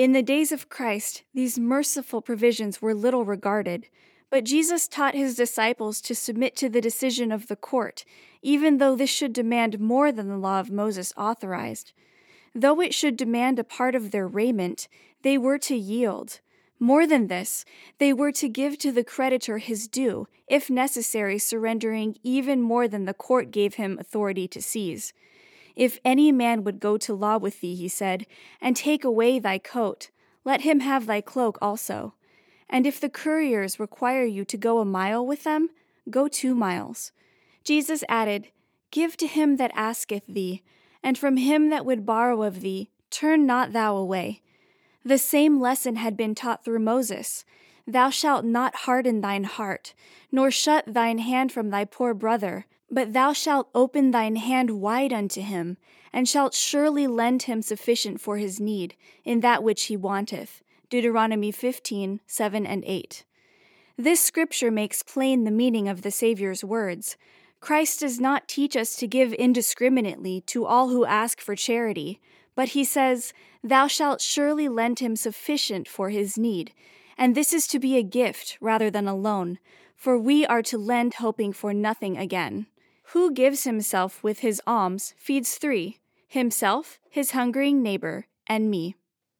In the days of Christ, these merciful provisions were little regarded, but Jesus taught his disciples to submit to the decision of the court, even though this should demand more than the law of Moses authorized. Though it should demand a part of their raiment, they were to yield. More than this, they were to give to the creditor his due, if necessary, surrendering even more than the court gave him authority to seize. If any man would go to law with thee, he said, and take away thy coat, let him have thy cloak also. And if the couriers require you to go a mile with them, go two miles. Jesus added, Give to him that asketh thee, and from him that would borrow of thee, turn not thou away. The same lesson had been taught through Moses. Thou shalt not harden thine heart, nor shut thine hand from thy poor brother, but thou shalt open thine hand wide unto him, and shalt surely lend him sufficient for his need, in that which he wanteth. Deuteronomy fifteen, seven and eight. This scripture makes plain the meaning of the Savior's words. Christ does not teach us to give indiscriminately to all who ask for charity, but he says, Thou shalt surely lend him sufficient for his need, and this is to be a gift rather than a loan, for we are to lend hoping for nothing again. Who gives himself with his alms feeds three, himself, his hungering neighbor, and me.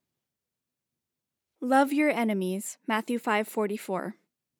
Love your enemies, Matthew five forty-four.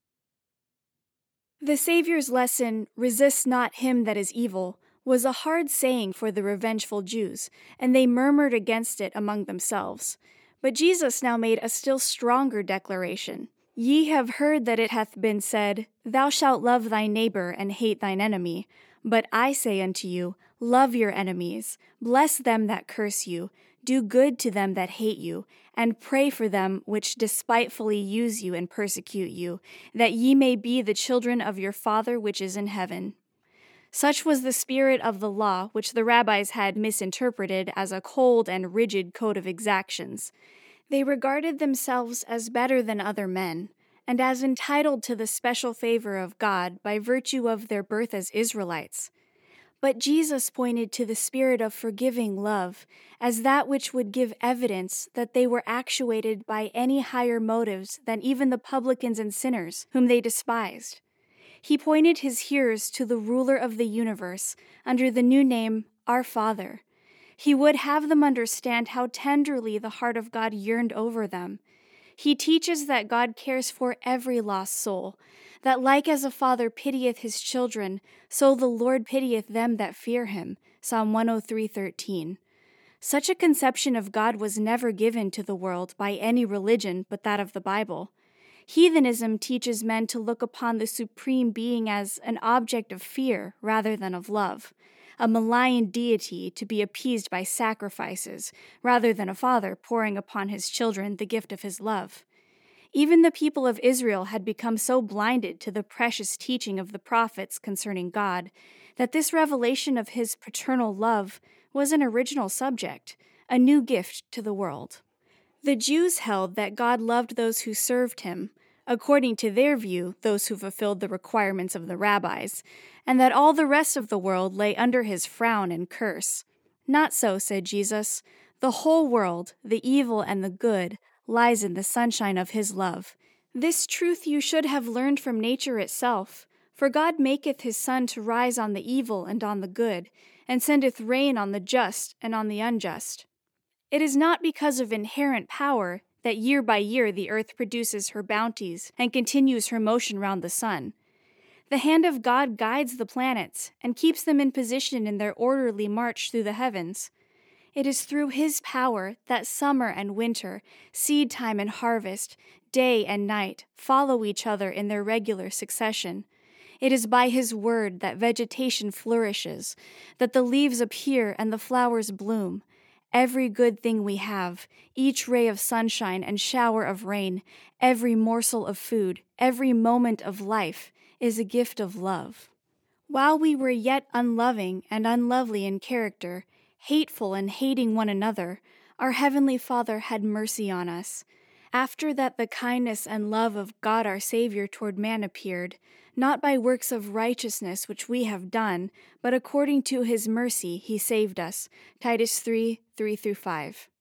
The Savior's lesson, resist not him that is evil, was a hard saying for the revengeful Jews, and they murmured against it among themselves. But Jesus now made a still stronger declaration. Ye have heard that it hath been said, Thou shalt love thy neighbor and hate thine enemy. But I say unto you, love your enemies, bless them that curse you, do good to them that hate you, and pray for them which despitefully use you and persecute you, that ye may be the children of your Father which is in heaven. Such was the spirit of the law, which the rabbis had misinterpreted as a cold and rigid code of exactions. They regarded themselves as better than other men, and as entitled to the special favor of God by virtue of their birth as Israelites. But Jesus pointed to the spirit of forgiving love as that which would give evidence that they were actuated by any higher motives than even the publicans and sinners whom they despised. He pointed his hearers to the ruler of the universe under the new name, Our Father. He would have them understand how tenderly the heart of God yearned over them. He teaches that God cares for every lost soul, that like as a father pitieth his children, so the Lord pitieth them that fear him. Psalm one oh three thirteen. Such a conception of God was never given to the world by any religion but that of the Bible. Heathenism teaches men to look upon the Supreme Being as an object of fear rather than of love, a malign deity to be appeased by sacrifices rather than a father pouring upon his children the gift of his love. Even the people of Israel had become so blinded to the precious teaching of the prophets concerning God that this revelation of his paternal love was an original subject, a new gift to the world. The Jews held that God loved those who served him, according to their view, those who fulfilled the requirements of the rabbis, and that all the rest of the world lay under his frown and curse. Not so, said Jesus. The whole world, the evil and the good, lies in the sunshine of his love. This truth you should have learned from nature itself, for God maketh his sun to rise on the evil and on the good, and sendeth rain on the just and on the unjust. It is not because of inherent power that year by year the earth produces her bounties and continues her motion round the sun. The hand of God guides the planets and keeps them in position in their orderly march through the heavens. It is through his power that summer and winter, seed time and harvest, day and night, follow each other in their regular succession. It is by his word that vegetation flourishes, that the leaves appear and the flowers bloom. Every good thing we have, each ray of sunshine and shower of rain, every morsel of food, every moment of life, is a gift of love. While we were yet unloving and unlovely in character, hateful and hating one another, our Heavenly Father had mercy on us. After that the kindness and love of God our Savior toward man appeared, not by works of righteousness which we have done, but according to his mercy he saved us. Titus three, three through five.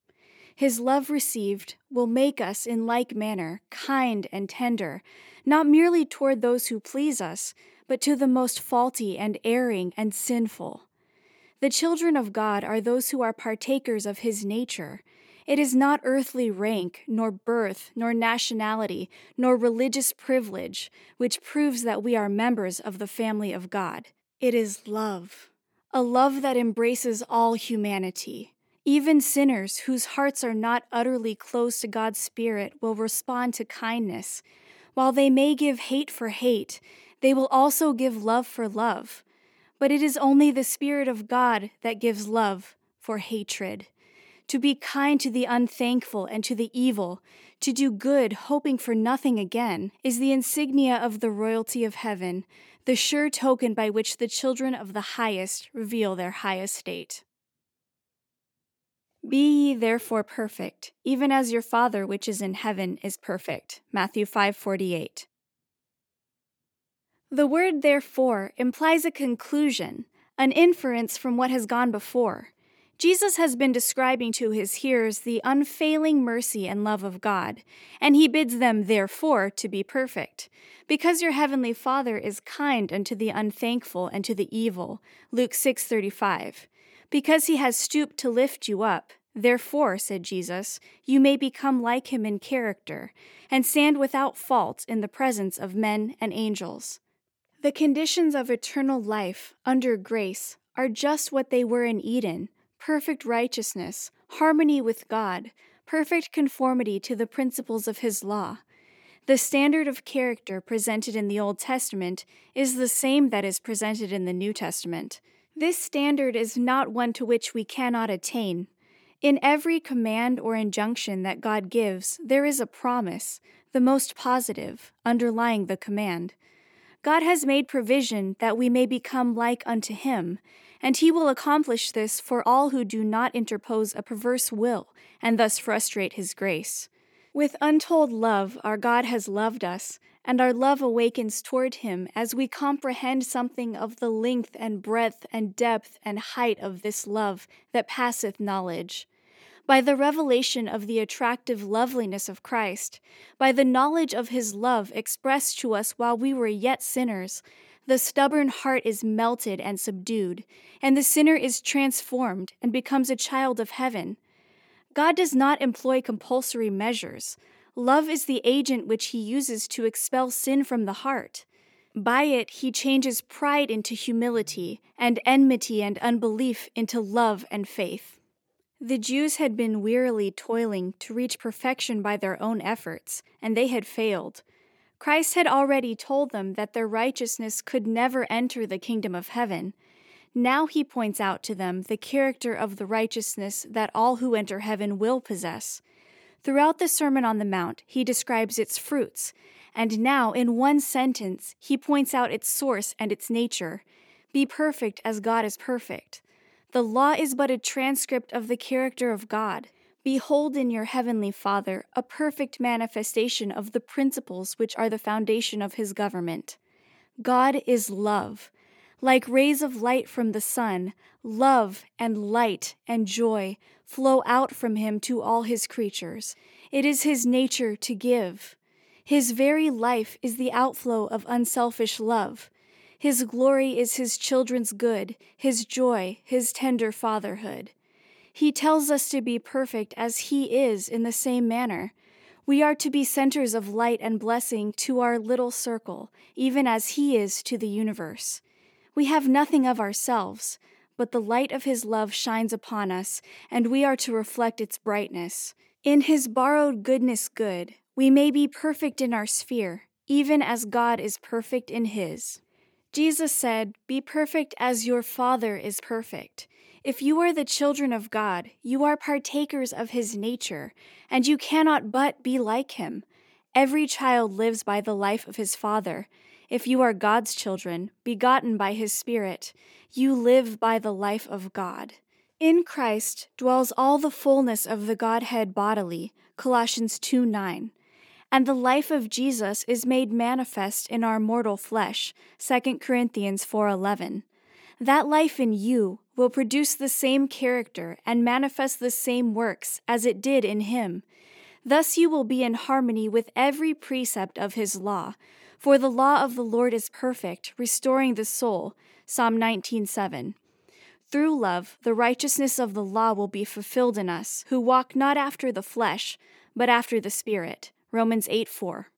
His love received will make us in like manner kind and tender, not merely toward those who please us, but to the most faulty and erring and sinful. The children of God are those who are partakers of His nature. It is not earthly rank, nor birth, nor nationality, nor religious privilege, which proves that we are members of the family of God. It is love, a love that embraces all humanity. Even sinners whose hearts are not utterly closed to God's Spirit will respond to kindness. While they may give hate for hate, they will also give love for love. But it is only the Spirit of God that gives love for hatred. To be kind to the unthankful and to the evil, to do good, hoping for nothing again, is the insignia of the royalty of heaven, the sure token by which the children of the highest reveal their high estate. Be ye therefore perfect, even as your Father which is in heaven is perfect. Matthew five forty-eight. The word therefore implies a conclusion, an inference from what has gone before. Jesus has been describing to his hearers the unfailing mercy and love of God, and he bids them therefore to be perfect. Because your heavenly Father is kind unto the unthankful and to the evil. Luke six thirty-five. Because he has stooped to lift you up, therefore, said Jesus, you may become like him in character, and stand without fault in the presence of men and angels. The conditions of eternal life under grace are just what they were in Eden: perfect righteousness, harmony with God, perfect conformity to the principles of his law. The standard of character presented in the Old Testament is the same that is presented in the New Testament. This standard is not one to which we cannot attain. In every command or injunction that God gives, there is a promise, the most positive, underlying the command. God has made provision that we may become like unto him, and he will accomplish this for all who do not interpose a perverse will and thus frustrate his grace. With untold love our God has loved us, and our love awakens toward him as we comprehend something of the length and breadth and depth and height of this love that passeth knowledge. By the revelation of the attractive loveliness of Christ, by the knowledge of his love expressed to us while we were yet sinners, the stubborn heart is melted and subdued, and the sinner is transformed and becomes a child of heaven. God does not employ compulsory measures. Love is the agent which he uses to expel sin from the heart. By it, he changes pride into humility, and enmity and unbelief into love and faith. The Jews had been wearily toiling to reach perfection by their own efforts, and they had failed. Christ had already told them that their righteousness could never enter the kingdom of heaven. Now he points out to them the character of the righteousness that all who enter heaven will possess. Throughout the Sermon on the Mount, he describes its fruits, and now in one sentence he points out its source and its nature. Be perfect as God is perfect. The law is but a transcript of the character of God. Behold in your heavenly Father a perfect manifestation of the principles which are the foundation of his government. God is love. Like rays of light from the sun, love and light and joy flow out from him to all his creatures. It is his nature to give. His very life is the outflow of unselfish love. His glory is his children's good, his joy, his tender fatherhood. He tells us to be perfect as he is in the same manner. We are to be centers of light and blessing to our little circle, even as he is to the universe. We have nothing of ourselves, but the light of his love shines upon us, and we are to reflect its brightness. In his borrowed goodness good, we may be perfect in our sphere, even as God is perfect in his. Jesus said, "Be perfect as your Father is perfect." If you are the children of God, you are partakers of his nature, and you cannot but be like him. Every child lives by the life of his father. If you are God's children, begotten by his Spirit, you live by the life of God. In Christ dwells all the fullness of the Godhead bodily, Colossians two nine. And the life of Jesus is made manifest in our mortal flesh, Second Corinthians four eleven. That life in you will produce the same character and manifest the same works as it did in him. Thus you will be in harmony with every precept of his law. For the law of the Lord is perfect, restoring the soul. Psalm nineteen seven. Through love, the righteousness of the law will be fulfilled in us, who walk not after the flesh, but after the Spirit. Romans eight four.